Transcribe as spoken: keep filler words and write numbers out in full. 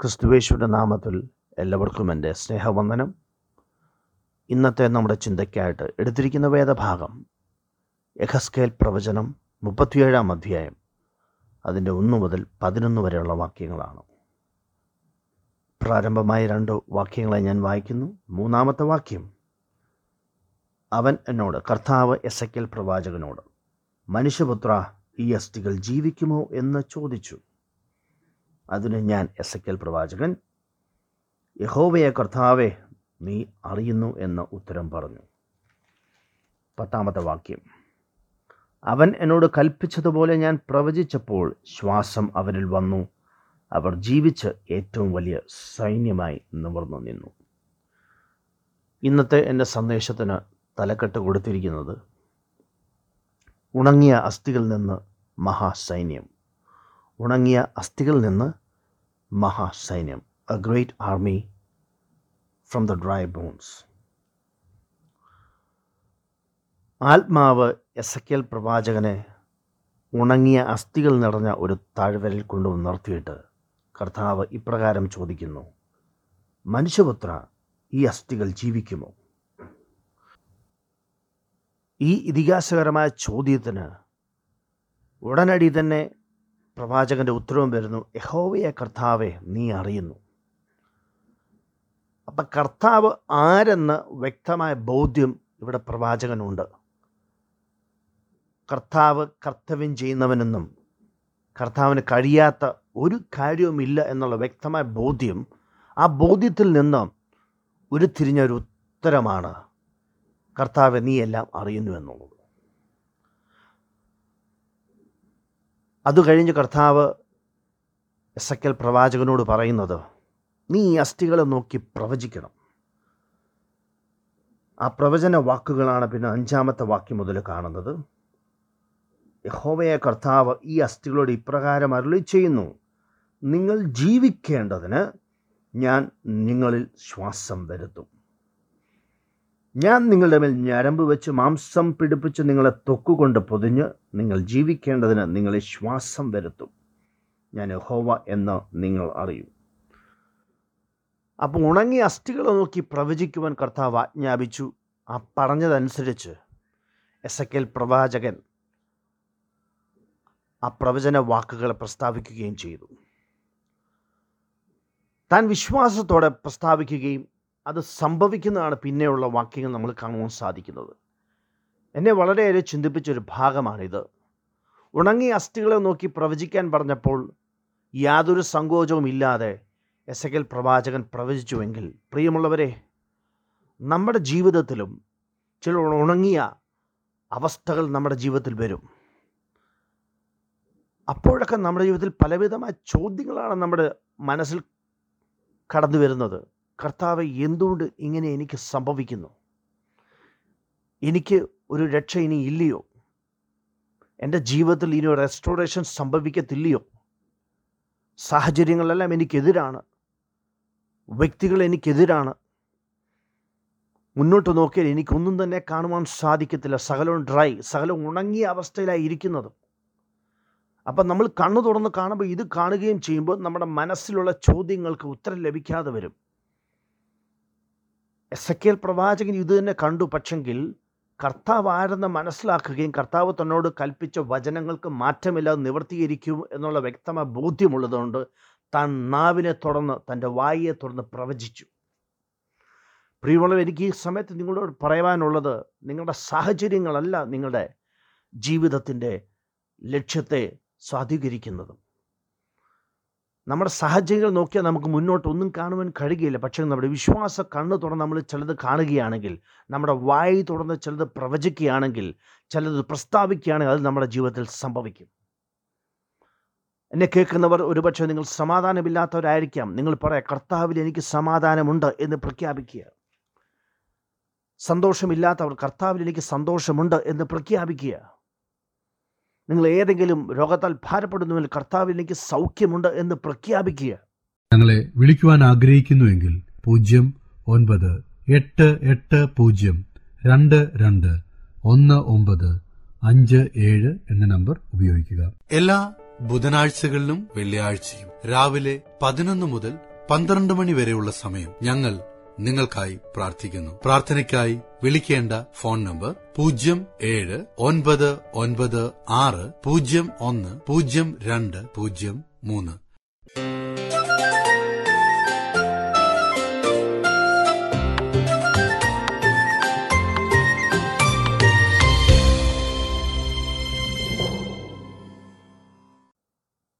ക്രിസ്തുവേശുവിൻ്റെ നാമത്തിൽ എല്ലാവർക്കും എൻ്റെ സ്നേഹവന്ദനം. ഇന്നത്തെ നമ്മുടെ ചിന്തയ്ക്കായിട്ട് എടുത്തിരിക്കുന്ന വേദഭാഗം യെഹെസ്കേൽ പ്രവചനം മുപ്പത്തിയേഴാം അധ്യായം അതിൻ്റെ ഒന്ന് മുതൽ പതിനൊന്ന് വരെയുള്ള വാക്യങ്ങളാണ്. പ്രാരംഭമായ രണ്ട് വാക്യങ്ങളെ ഞാൻ വായിക്കുന്നു. മൂന്നാമത്തെ വാക്യം, അവൻ എന്നോട്, കർത്താവ് യെഹെസ്കേൽ പ്രവാചകനോട്, മനുഷ്യപുത്ര, ഈ അസ്ഥികൾ ജീവിക്കുമോ എന്ന് ചോദിച്ചു. അതിന് ഞാൻ യെഹെസ്കേൽ പ്രവാചകൻ, യഹോവയെ കർത്താവേ, നീ അറിയുന്നു എന്ന് ഉത്തരം പറഞ്ഞു. പത്താമത്തെ വാക്യം, അവൻ എന്നോട് കൽപ്പിച്ചതുപോലെ ഞാൻ പ്രവചിച്ചപ്പോൾ ശ്വാസം അവരിൽ വന്നു, അവർ ജീവിച്ച് ഏറ്റവും വലിയ സൈന്യമായി നിവർന്നു നിന്നു. ഇന്നത്തെ എൻ്റെ സന്ദേശത്തിന് തലക്കെട്ട് കൊടുത്തിരിക്കുന്നത് ഉണങ്ങിയ അസ്ഥികളിൽ നിന്ന് മഹാസൈന്യം. ഉണങ്ങിയ അസ്ഥികളിൽ നിന്ന് മഹാസൈന്യം, a great army from the dry bones. ആത്മാവ് യെഹെസ്കേൽ പ്രവാചകനെ ഉണങ്ങിയ അസ്ഥികൾ നിറഞ്ഞ ഒരു താഴ്വരയിൽ കൊണ്ടുവന്ന് നിർത്തിയിട്ട് കർത്താവ് ഇപ്രകാരം ചോദിക്കുന്നു, മനുഷ്യപുത്ര, ഈ അസ്ഥികൾ ജീവിക്കുമോ? ഈ ഇതിഹാസകരമായ ചോദ്യത്തിന് ഉടനടി തന്നെ പ്രവാചകൻ്റെ ഉത്തരവും വരുന്നു, യഹോവയെ കർത്താവെ, നീ അറിയുന്നു. അപ്പം കർത്താവ് ആരെന്ന് വ്യക്തമായ ബോധ്യം ഇവിടെ പ്രവാചകനുണ്ട്. കർത്താവ് കർത്തവ്യം ചെയ്യുന്നവനെന്നും കർത്താവിന് കഴിയാത്ത ഒരു കാര്യവുമില്ല എന്നുള്ള വ്യക്തമായ ബോധ്യം, ആ ബോധ്യത്തിൽ നിന്ന് ഉരുത്തിരിഞ്ഞൊരു ഉത്തരമാണ്, കർത്താവെ, നീ എല്ലാം അറിയുന്നു എന്നുള്ളത്. അത് കഴിഞ്ഞ് കർത്താവ് യെഹെസ്കേൽ പ്രവാചകനോട് പറയുന്നത്, നീ ഈ അസ്ഥികളെ നോക്കി പ്രവചിക്കണം. ആ പ്രവചന വാക്കുകളാണ് പിന്നെ അഞ്ചാമത്തെ വാക്യം മുതൽ കാണുന്നത്. യഹോവയെ കർത്താവ് ഈ അസ്ഥികളോട് ഇപ്രകാരം അരുളി ചെയ്യുന്നു, നിങ്ങൾ ജീവിക്കേണ്ടതിന് ഞാൻ നിങ്ങളിൽ ശ്വാസം വരുത്തും. ഞാൻ നിങ്ങളുടെ മേൽ ഞരമ്പ് വെച്ച് മാംസം പിടിപ്പിച്ച് നിങ്ങളെ ത്വക്കുകൊണ്ട് പൊതിഞ്ഞ് നിങ്ങൾ ജീവിക്കേണ്ടതിന് നിങ്ങളെ ശ്വാസം വരുത്തും. ഞാൻ യഹോവ എന്ന് നിങ്ങൾ അറിയും. അപ്പോൾ ഉണങ്ങിയ അസ്ഥികളെ നോക്കി പ്രവചിക്കുവാൻ കർത്താവ് ആജ്ഞാപിച്ചു. ആ പറഞ്ഞതനുസരിച്ച് യെഹെസ്കേൽ പ്രവാചകൻ ആ പ്രവചന വാക്കുകളെ പ്രസ്താവിക്കുകയും ചെയ്തു. താൻ വിശ്വാസത്തോടെ പ്രസ്താവിക്കുകയും അത് സംഭവിക്കുന്നതാണ് പിന്നെയുള്ള വാക്യങ്ങൾ നമ്മൾ കാണുവാൻ സാധിക്കുന്നത്. എന്നെ വളരെയേറെ ചിന്തിപ്പിച്ചൊരു ഭാഗമാണിത്. ഉണങ്ങിയ അസ്ഥികളെ നോക്കി പ്രവചിക്കാൻ പറഞ്ഞപ്പോൾ യാതൊരു സങ്കോചവും ഇല്ലാതെ യെഹെസ്കേൽ പ്രവാചകൻ പ്രവചിച്ചുവെങ്കിൽ, പ്രിയമുള്ളവരെ, നമ്മുടെ ജീവിതത്തിലും ചില ഉണങ്ങിയ അവസ്ഥകൾ നമ്മുടെ ജീവിതത്തിൽ വരും. അപ്പോഴൊക്കെ നമ്മുടെ ജീവിതത്തിൽ പലവിധമായ ചോദ്യങ്ങളാണ് നമ്മുടെ മനസ്സിൽ കടന്നു വരുന്നത്. കർത്താവ്, എന്തുകൊണ്ട് ഇങ്ങനെ എനിക്ക് സംഭവിക്കുന്നു? എനിക്ക് ഒരു രക്ഷ ഇനി ഇല്ലയോ? എൻ്റെ ജീവിതത്തിൽ ഇനി ഒരു റെസ്റ്റോറേഷൻ സംഭവിക്കത്തില്ലയോ? സാഹചര്യങ്ങളെല്ലാം എനിക്കെതിരാണ്, വ്യക്തികൾ എനിക്കെതിരാണ്. മുന്നോട്ട് നോക്കിയാൽ എനിക്കൊന്നും തന്നെ കാണുവാൻ സാധിക്കത്തില്ല. സകലവും ഡ്രൈ, സകലവും ഉണങ്ങിയ അവസ്ഥയിലായി ഇരിക്കുന്നത്. അപ്പം നമ്മൾ കണ്ണു തുറന്ന് കാണുമ്പോൾ, ഇത് കാണുകയും ചെയ്യുമ്പോൾ നമ്മുടെ മനസ്സിലുള്ള ചോദ്യങ്ങൾക്ക് ഉത്തരം ലഭിക്കാതെ വരും. യെഹെസ്കേൽ പ്രവാചകൻ ഇത് തന്നെ കണ്ടു. പക്ഷെങ്കിൽ കർത്താവ് ആരെന്ന് മനസ്സിലാക്കുകയും കർത്താവ് തന്നോട് കൽപ്പിച്ച വചനങ്ങൾക്ക് മാറ്റമില്ലാതെ നിവർത്തീകരിക്കും എന്നുള്ള വ്യക്തമായ ബോധ്യമുള്ളതുകൊണ്ട് താൻ നാവിനെ തുറന്ന്, തൻ്റെ വായിയെ തുറന്ന് പ്രവചിച്ചു. പ്രിയമുള്ളവർ, എനിക്ക് ഈ സമയത്ത് നിങ്ങളോട് പറയുവാനുള്ളത്, നിങ്ങളുടെ സാഹചര്യങ്ങളല്ല നിങ്ങളുടെ ജീവിതത്തിൻ്റെ ലക്ഷ്യത്തെ സ്വാധീകരിക്കുന്നതും. നമ്മുടെ സാഹചര്യങ്ങൾ നോക്കിയാൽ നമുക്ക് മുന്നോട്ടൊന്നും കാണുവാൻ കഴിയുകയില്ല. പക്ഷേ നമ്മുടെ വിശ്വാസ കണ്ണ് തുറന്ന് നമ്മൾ ചിലത് കാണുകയാണെങ്കിൽ, നമ്മുടെ വായി തുറന്ന് ചിലത് പ്രവചിക്കുകയാണെങ്കിൽ, ചിലത് പ്രസ്താവിക്കുകയാണെങ്കിൽ, അത് നമ്മുടെ ജീവിതത്തിൽ സംഭവിക്കും. എന്നെ കേൾക്കുന്നവർ ഒരുപക്ഷെ നിങ്ങൾ സമാധാനമില്ലാത്തവരായിരിക്കാം. നിങ്ങൾ പറയാം, കർത്താവിൽ എനിക്ക് സമാധാനമുണ്ട് എന്ന് പ്രഖ്യാപിക്കുക. സന്തോഷമില്ലാത്തവർ, കർത്താവിൽ എനിക്ക് സന്തോഷമുണ്ട് എന്ന് പ്രഖ്യാപിക്കുക. നിങ്ങൾ ഏതെങ്കിലും രോഗത്താൽ ഭാരപ്പെടുന്നുവെങ്കിൽ, കർത്താവിൽ എനിക്ക് സൗഖ്യമുണ്ട് എന്ന് പ്രഖ്യാപിക്കുക. ഞങ്ങളെ വിളിക്കുവാൻ ആഗ്രഹിക്കുന്നുവെങ്കിൽ പൂജ്യം ഒൻപത് എട്ട് എട്ട് പൂജ്യം രണ്ട് രണ്ട് ഒന്ന് ഒമ്പത് അഞ്ച് ഏഴ് എന്ന നമ്പർ ഉപയോഗിക്കുക. എല്ലാ ബുധനാഴ്ചകളിലും വെള്ളിയാഴ്ചയും രാവിലെ പതിനൊന്ന് മുതൽ പന്ത്രണ്ട് മണി വരെയുള്ള സമയം ഞങ്ങൾ നിങ്ങൾക്കായി പ്രാർത്ഥിക്കുന്നു. പ്രാർത്ഥനയ്ക്കായി വിളിക്കേണ്ട ഫോൺ നമ്പർ പൂജ്യം ഏഴ് ഒൻപത് ഒൻപത് ആറ് പൂജ്യം ഒന്ന് പൂജ്യം രണ്ട് പൂജ്യം മൂന്ന്.